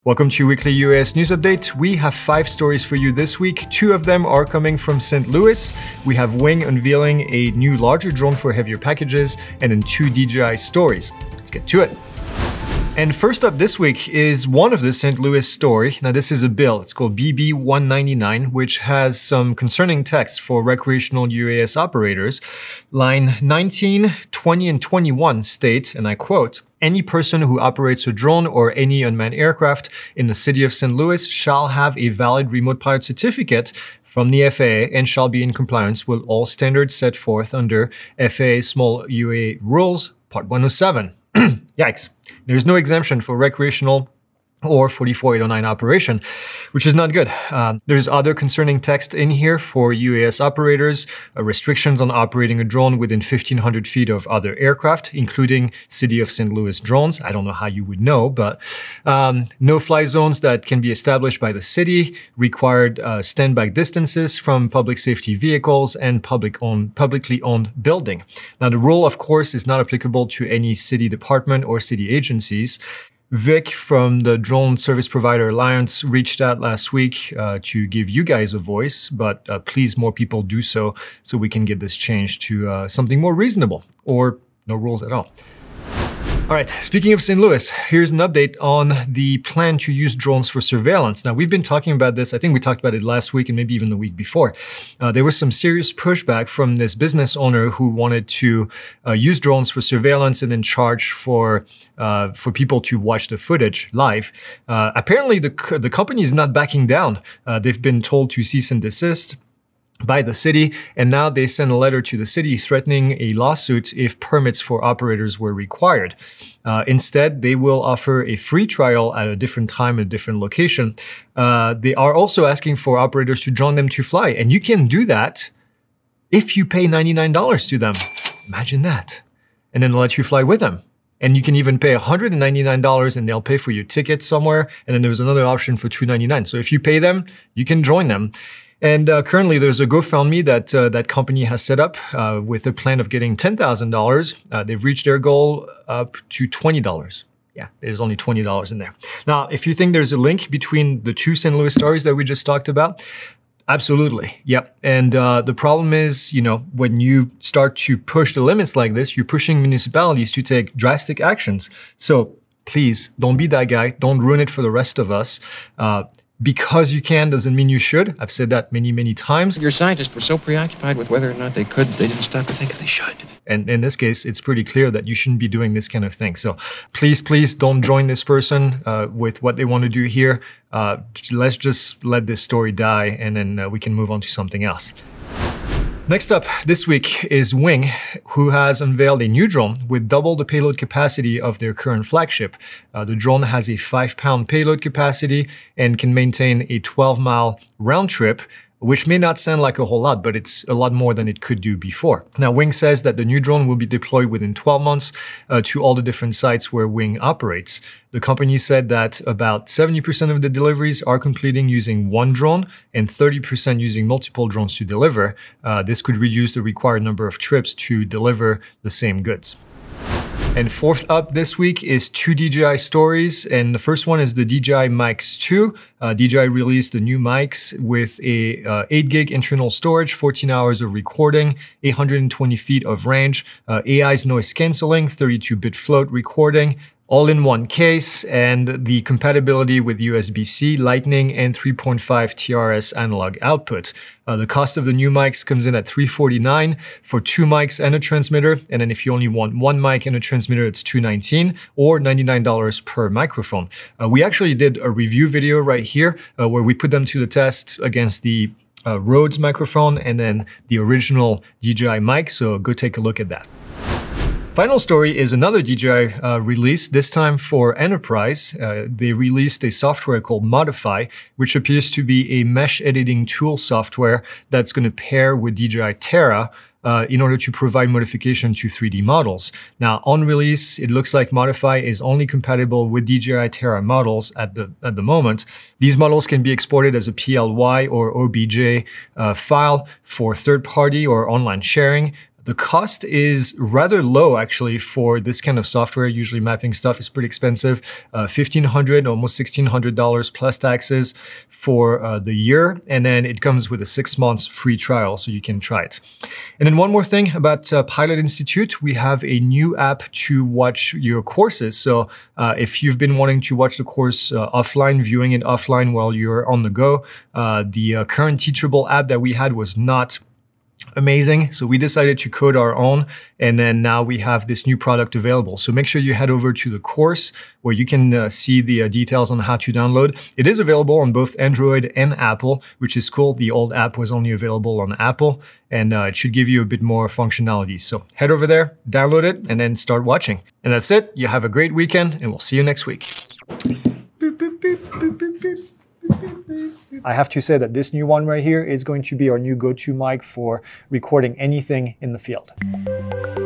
Welcome to Weekly UAS News Update. We have 5 stories for you this week. 2 of them are coming from St. Louis. We have Wing unveiling a new larger drone for heavier packages, and then 2 DJI stories. Let's get to it. And first up this week is one of the St. Louis story. Now this is a bill. It's called BB 199, which has some concerning text for recreational UAS operators. Line 19, 20, and 21 state, and I quote, "Any person who operates a drone or any unmanned aircraft in the city of St. Louis shall have a valid remote pilot certificate from the FAA and shall be in compliance with all standards set forth under FAA Small UA Rules, Part 107. Yikes. There's no exemption for recreational or 44809 operation, which is not good. There's other concerning text in here for UAS operators, restrictions on operating a drone within 1,500 feet of other aircraft, including City of St. Louis drones. I don't know how you would know, but no-fly zones that can be established by the city, required stand-back distances from public safety vehicles, and publicly owned building. Now, the rule, of course, is not applicable to any city department or city agencies. Vic from the Drone Service Provider Alliance reached out last week to give you guys a voice, but please more people do so we can get this changed to something more reasonable or no rules at all. All right, speaking of St. Louis, here's an update on the plan to use drones for surveillance. Now, we've been talking about this. I think we talked about it last week and maybe even the week before. There was some serious pushback from this business owner who wanted to use drones for surveillance and then charge for people to watch the footage live. Apparently, the company is not backing down. They've been told to cease and desist by the city, and now they sent a letter to the city threatening a lawsuit if permits for operators were required. Instead, they will offer a free trial at a different time and a different location. They are also asking for operators to join them to fly, and you can do that if you pay $99 to them. Imagine that. And then let you fly with them. And you can even pay $199 and they'll pay for your ticket somewhere. And then there's another option for $299. So if you pay them, you can join them. And currently, there's a GoFundMe that company has set up with a plan of getting $10,000. They've reached their goal up to $20. Yeah, there's only $20 in there. Now, if you think there's a link between the 2 St. Louis stories that we just talked about, absolutely. Yep. And the problem is, when you start to push the limits like this, you're pushing municipalities to take drastic actions. So please, don't be that guy. Don't ruin it for the rest of us. Because you can doesn't mean you should. I've said that many, many times. Your scientists were so preoccupied with whether or not they could that they didn't stop to think if they should. And in this case, it's pretty clear that you shouldn't be doing this kind of thing. So please don't join this person with what they want to do here. Let's just let this story die and then we can move on to something else. Next up this week is Wing, who has unveiled a new drone with double the payload capacity of their current flagship. The drone has a 5-pound payload capacity and can maintain a 12-mile round trip, which may not sound like a whole lot, but it's a lot more than it could do before. Now, Wing says that the new drone will be deployed within 12 months to all the different sites where Wing operates. The company said that about 70% of the deliveries are completing using one drone and 30% using multiple drones to deliver. This could reduce the required number of trips to deliver the same goods. And fourth up this week is 2 DJI stories, and the first one is the DJI Mics 2. DJI released the new mics with a 8 gig internal storage, 14 hours of recording, 820 feet of range, AI's noise canceling, 32-bit float recording, all in one case, and the compatibility with USB-C, Lightning, and 3.5 TRS analog output. The cost of the new mics comes in at $349 for 2 mics and a transmitter, and then if you only want 1 mic and a transmitter, it's $219 or $99 per microphone. We actually did a review video right here where we put them to the test against the Rhodes microphone and then the original DJI mic, so go take a look at that. Final story is another DJI release, this time for enterprise. They released a software called Modify, which appears to be a mesh editing tool software that's going to pair with DJI Terra in order to provide modification to 3D models. Now, on release, it looks like Modify is only compatible with DJI Terra models at the moment. These models can be exported as a PLY or OBJ file for third-party or online sharing. The cost is rather low actually for this kind of software. Usually mapping stuff is pretty expensive. $1,500, almost $1,600 plus taxes for the year. And then it comes with a 6 months free trial, so you can try it. And then one more thing about Pilot Institute, we have a new app to watch your courses. So if you've been wanting to watch the course offline, viewing it offline while you're on the go, the current Teachable app that we had was not amazing. So we decided to code our own, and then now we have this new product available. So make sure you head over to the course where you can see the details on how to download. It is available on both Android and Apple, which is cool. The old app was only available on Apple, and it should give you a bit more functionality. So head over there, download it, and then start watching. And that's it. You have a great weekend, and we'll see you next week. I have to say that this new one right here is going to be our new go-to mic for recording anything in the field.